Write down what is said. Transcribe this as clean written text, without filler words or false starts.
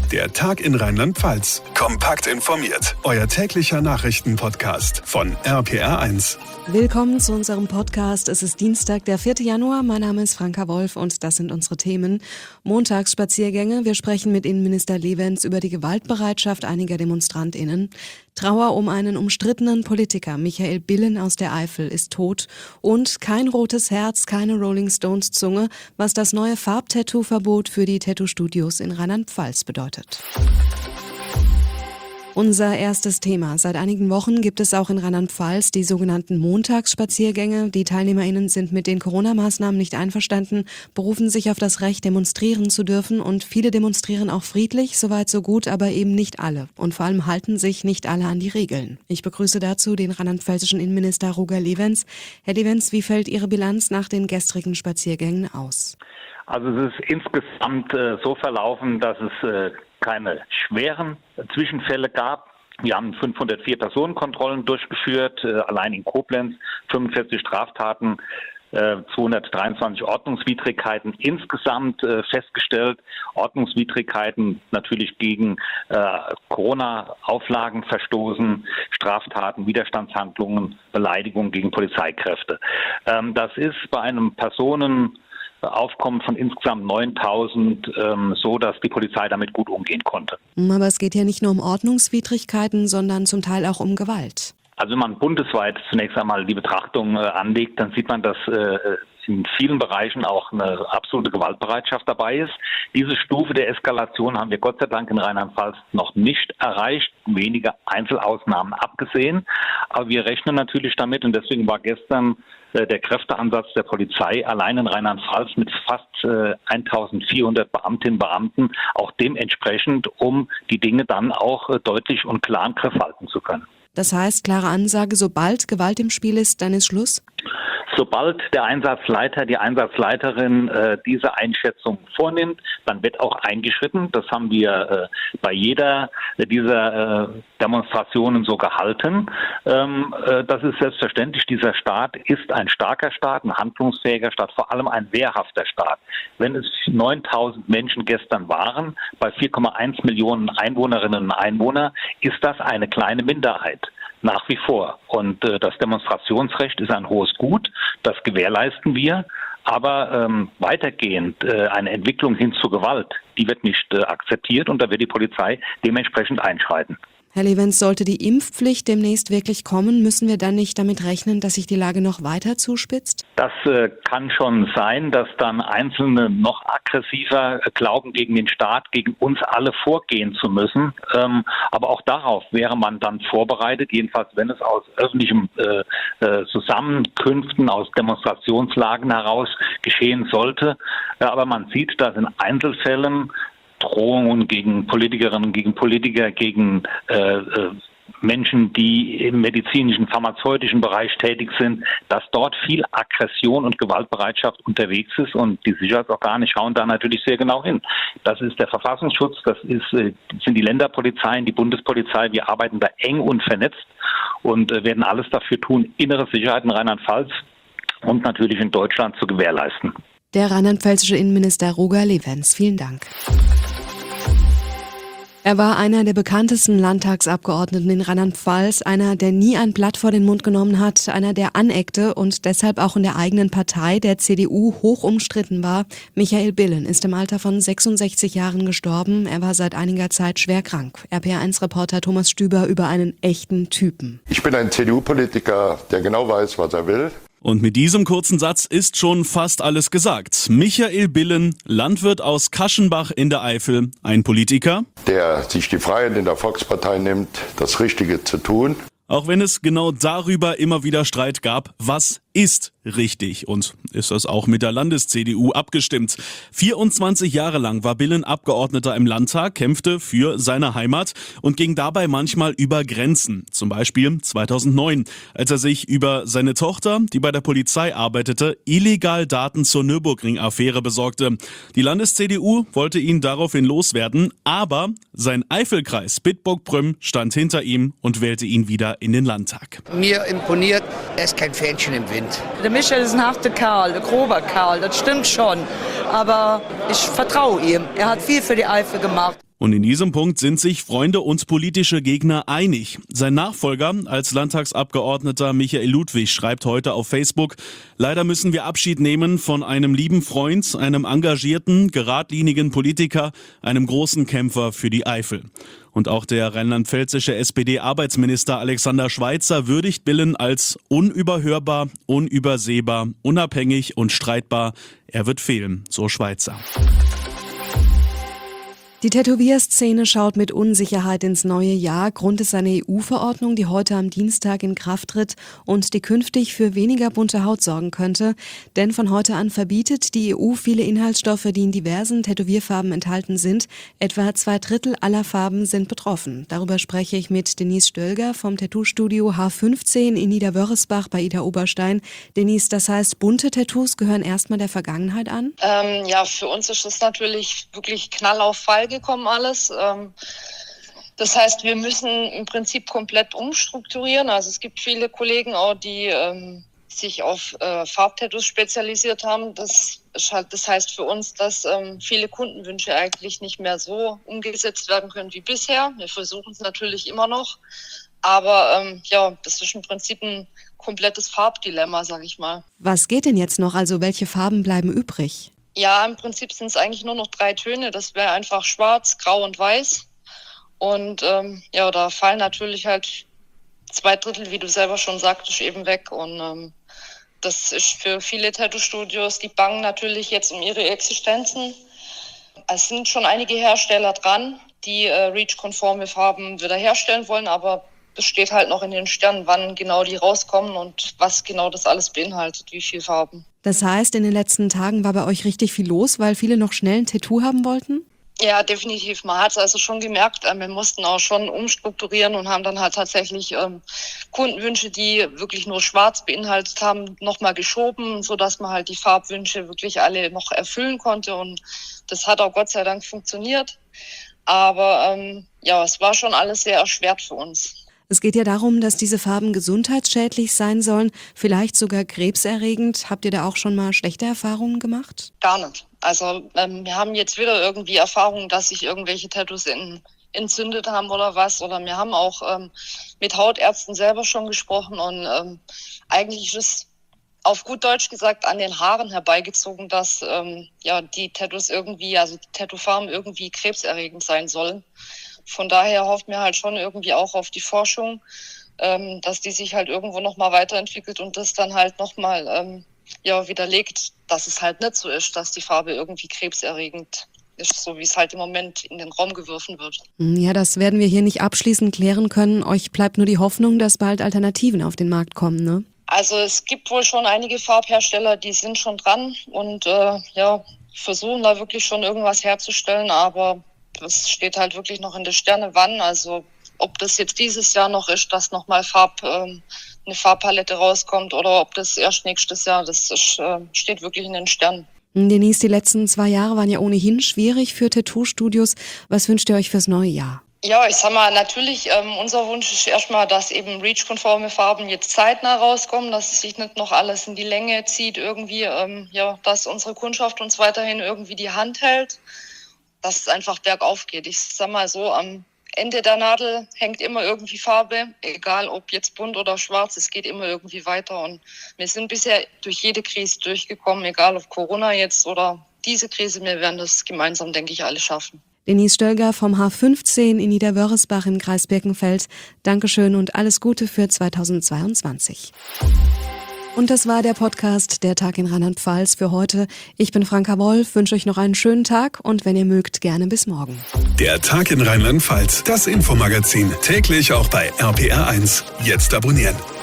Der Tag in Rheinland-Pfalz. Kompakt informiert. Euer täglicher Nachrichtenpodcast von RPR1. Willkommen zu unserem Podcast. Es ist Dienstag, der 4. Januar. Mein Name ist Franka Wolf und das sind unsere Themen. Montagsspaziergänge. Wir sprechen mit Innenminister Levens über die Gewaltbereitschaft einiger DemonstrantInnen. Trauer um einen umstrittenen Politiker. Michael Billen aus der Eifel ist tot. Und kein rotes Herz, keine Rolling Stones Zunge, was das neue Farbtattoo-Verbot für die Tattoo-Studios in Rheinland-Pfalz bedeutet. Unser erstes Thema. Seit einigen Wochen gibt es auch in Rheinland-Pfalz die sogenannten Montagsspaziergänge. Die TeilnehmerInnen sind mit den Corona-Maßnahmen nicht einverstanden, berufen sich auf das Recht, demonstrieren zu dürfen und viele demonstrieren auch friedlich, soweit so gut, aber eben nicht alle. Und vor allem halten sich nicht alle an die Regeln. Ich begrüße dazu den rheinland-pfälzischen Innenminister Roger Levens. Herr Levens, wie fällt Ihre Bilanz nach den gestrigen Spaziergängen aus? Also es ist insgesamt so verlaufen, dass es keine schweren Zwischenfälle gab. Wir haben 504 Personenkontrollen durchgeführt, allein in Koblenz, 45 Straftaten, 223 Ordnungswidrigkeiten insgesamt festgestellt. Ordnungswidrigkeiten natürlich gegen Corona-Auflagen verstoßen, Straftaten, Widerstandshandlungen, Beleidigungen gegen Polizeikräfte. Das ist bei einem Aufkommen von insgesamt 9.000 so, dass die Polizei damit gut umgehen konnte. Aber es geht ja nicht nur um Ordnungswidrigkeiten, sondern zum Teil auch um Gewalt. Also wenn man bundesweit zunächst einmal die Betrachtung anlegt, dann sieht man, dass in vielen Bereichen auch eine absolute Gewaltbereitschaft dabei ist. Diese Stufe der Eskalation haben wir Gott sei Dank in Rheinland-Pfalz noch nicht erreicht, wenige Einzelausnahmen abgesehen. Aber wir rechnen natürlich damit und deswegen war gestern der Kräfteansatz der Polizei allein in Rheinland-Pfalz mit fast 1.400 Beamtinnen und Beamten auch dementsprechend, um die Dinge dann auch deutlich und klar im Griff halten zu können. Das heißt, klare Ansage, sobald Gewalt im Spiel ist, dann ist Schluss? Sobald der Einsatzleiter, die Einsatzleiterin diese Einschätzung vornimmt, dann wird auch eingeschritten. Das haben wir bei jeder dieser Demonstrationen so gehalten. Das ist selbstverständlich. Dieser Staat ist ein starker Staat, ein handlungsfähiger Staat, vor allem ein wehrhafter Staat. Wenn es 9.000 Menschen gestern waren, bei 4,1 Millionen Einwohnerinnen und Einwohnern, ist das eine kleine Minderheit. Nach wie vor. Und das Demonstrationsrecht ist ein hohes Gut, das gewährleisten wir. Aber weitergehend eine Entwicklung hin zur Gewalt, die wird nicht akzeptiert und da wird die Polizei dementsprechend einschreiten. Herr Levens, sollte die Impfpflicht demnächst wirklich kommen, müssen wir dann nicht damit rechnen, dass sich die Lage noch weiter zuspitzt? Das kann schon sein, dass dann Einzelne noch aggressiver glauben, gegen den Staat, gegen uns alle vorgehen zu müssen. Aber auch darauf wäre man dann vorbereitet, jedenfalls wenn es aus öffentlichen Zusammenkünften, aus Demonstrationslagen heraus geschehen sollte. Aber man sieht, dass in Einzelfällen Drohungen gegen Politikerinnen, gegen Politiker, gegen Menschen, die im medizinischen, pharmazeutischen Bereich tätig sind, dass dort viel Aggression und Gewaltbereitschaft unterwegs ist und die Sicherheitsorgane schauen da natürlich sehr genau hin. Das ist der Verfassungsschutz, das sind die Länderpolizeien, die Bundespolizei. Wir arbeiten da eng und vernetzt und werden alles dafür tun, innere Sicherheit in Rheinland-Pfalz und natürlich in Deutschland zu gewährleisten. Der rheinland-pfälzische Innenminister Roger Levens. Vielen Dank. Er war einer der bekanntesten Landtagsabgeordneten in Rheinland-Pfalz, einer, der nie ein Blatt vor den Mund genommen hat, einer, der aneckte und deshalb auch in der eigenen Partei, der CDU, hoch umstritten war. Michael Billen ist im Alter von 66 Jahren gestorben. Er war seit einiger Zeit schwer krank. RPR1-Reporter Thomas Stüber über einen echten Typen. Ich bin ein CDU-Politiker, der genau weiß, was er will. Und mit diesem kurzen Satz ist schon fast alles gesagt. Michael Billen, Landwirt aus Kaschenbach in der Eifel, ein Politiker, der sich die Freiheit in der Volkspartei nimmt, das Richtige zu tun. Auch wenn es genau darüber immer wieder Streit gab, was ist richtig und ist das auch mit der Landes-CDU abgestimmt. 24 Jahre lang war Billen Abgeordneter im Landtag, kämpfte für seine Heimat und ging dabei manchmal über Grenzen. Zum Beispiel 2009, als er sich über seine Tochter, die bei der Polizei arbeitete, illegal Daten zur Nürburgring-Affäre besorgte. Die Landes-CDU wollte ihn daraufhin loswerden, aber sein Eifelkreis Bitburg-Prüm stand hinter ihm und wählte ihn wieder in den Landtag. Mir imponiert, er ist kein Fähnchen im Wind. Der Michael ist ein harter Kerl, ein grober Kerl, das stimmt schon. Aber ich vertraue ihm. Er hat viel für die Eifel gemacht. Und in diesem Punkt sind sich Freunde und politische Gegner einig. Sein Nachfolger als Landtagsabgeordneter Michael Ludwig schreibt heute auf Facebook: Leider müssen wir Abschied nehmen von einem lieben Freund, einem engagierten, geradlinigen Politiker, einem großen Kämpfer für die Eifel. Und auch der rheinland-pfälzische SPD-Arbeitsminister Alexander Schweitzer würdigt Billen als unüberhörbar, unübersehbar, unabhängig und streitbar. Er wird fehlen, so Schweitzer. Die Tätowierszene schaut mit Unsicherheit ins neue Jahr. Grund ist eine EU-Verordnung, die heute am Dienstag in Kraft tritt und die künftig für weniger bunte Haut sorgen könnte. Denn von heute an verbietet die EU viele Inhaltsstoffe, die in diversen Tätowierfarben enthalten sind. Etwa 2/3 aller Farben sind betroffen. Darüber spreche ich mit Denise Stölger vom Tattoo-Studio H15 in Niederwörresbach bei Idar-Oberstein. Denise, das heißt, bunte Tattoos gehören erstmal der Vergangenheit an? Ja, für uns ist das natürlich wirklich Knall auf Fall gekommen alles. Das heißt, wir müssen im Prinzip komplett umstrukturieren. Also es gibt viele Kollegen auch, die sich auf Farbtattoos spezialisiert haben. Das heißt für uns, dass viele Kundenwünsche eigentlich nicht mehr so umgesetzt werden können wie bisher. Wir versuchen es natürlich immer noch. Aber das ist im Prinzip ein komplettes Farbdilemma, sag ich mal. Was geht denn jetzt noch? Also welche Farben bleiben übrig? Ja, im Prinzip sind es eigentlich nur noch 3 Töne. Das wäre einfach schwarz, grau und weiß. Und da fallen natürlich halt 2/3, wie du selber schon sagtest, eben weg. Und das ist für viele Tattoo-Studios, die bangen natürlich jetzt um ihre Existenzen. Es sind schon einige Hersteller dran, die REACH-konforme Farben wieder herstellen wollen, aber es steht halt noch in den Sternen, wann genau die rauskommen und was genau das alles beinhaltet, wie viele Farben. Das heißt, in den letzten Tagen war bei euch richtig viel los, weil viele noch schnell ein Tattoo haben wollten? Ja, definitiv. Man hat es also schon gemerkt, wir mussten auch schon umstrukturieren und haben dann halt tatsächlich Kundenwünsche, die wirklich nur schwarz beinhaltet haben, nochmal geschoben, sodass man halt die Farbwünsche wirklich alle noch erfüllen konnte. Und das hat auch Gott sei Dank funktioniert. Aber es war schon alles sehr erschwert für uns. Es geht ja darum, dass diese Farben gesundheitsschädlich sein sollen, vielleicht sogar krebserregend. Habt ihr da auch schon mal schlechte Erfahrungen gemacht? Gar nicht. Also wir haben jetzt wieder irgendwie Erfahrungen, dass sich irgendwelche Tattoos entzündet haben oder was. Oder wir haben auch mit Hautärzten selber schon gesprochen. Und eigentlich ist es auf gut Deutsch gesagt an den Haaren herbeigezogen, dass die Tattoos irgendwie, also die Tattoofarben irgendwie krebserregend sein sollen. Von daher hoffen wir halt schon irgendwie auch auf die Forschung, dass die sich halt irgendwo nochmal weiterentwickelt und das dann halt nochmal widerlegt, dass es halt nicht so ist, dass die Farbe irgendwie krebserregend ist, so wie es halt im Moment in den Raum geworfen wird. Ja, das werden wir hier nicht abschließend klären können. Euch bleibt nur die Hoffnung, dass bald Alternativen auf den Markt kommen, ne? Also es gibt wohl schon einige Farbhersteller, die sind schon dran und versuchen da wirklich schon irgendwas herzustellen, aber das steht halt wirklich noch in den Sternen, wann. Also ob das jetzt dieses Jahr noch ist, dass nochmal eine Farbpalette rauskommt oder ob das erst nächstes Jahr, das steht wirklich in den Sternen. Denise, die letzten 2 Jahre waren ja ohnehin schwierig für Tattoo-Studios. Was wünscht ihr euch fürs neue Jahr? Ja, ich sag mal, natürlich, unser Wunsch ist erstmal, dass eben REACH-konforme Farben jetzt zeitnah rauskommen, dass es sich nicht noch alles in die Länge zieht irgendwie, dass unsere Kundschaft uns weiterhin irgendwie die Hand hält, dass es einfach bergauf geht. Ich sag mal so, am Ende der Nadel hängt immer irgendwie Farbe, egal ob jetzt bunt oder schwarz, es geht immer irgendwie weiter. Und wir sind bisher durch jede Krise durchgekommen, egal ob Corona jetzt oder diese Krise, wir werden das gemeinsam, denke ich, alle schaffen. Denise Stölger vom H15 in Niederwörresbach im Kreis Birkenfeld. Dankeschön und alles Gute für 2022. Und das war der Podcast Der Tag in Rheinland-Pfalz für heute. Ich bin Franka Wolf, wünsche euch noch einen schönen Tag und wenn ihr mögt, gerne bis morgen. Der Tag in Rheinland-Pfalz, das Infomagazin, täglich auch bei RPR1. Jetzt abonnieren.